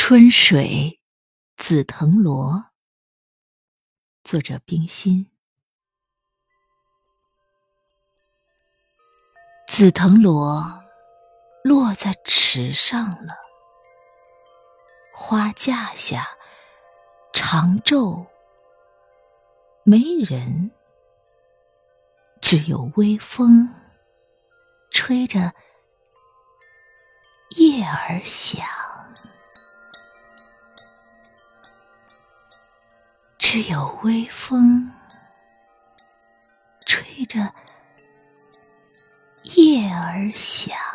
春水紫藤萝，作者冰心。紫藤萝落在池上了，花架下长昼没人，只有微风吹着叶儿响，只有微风吹着叶儿响。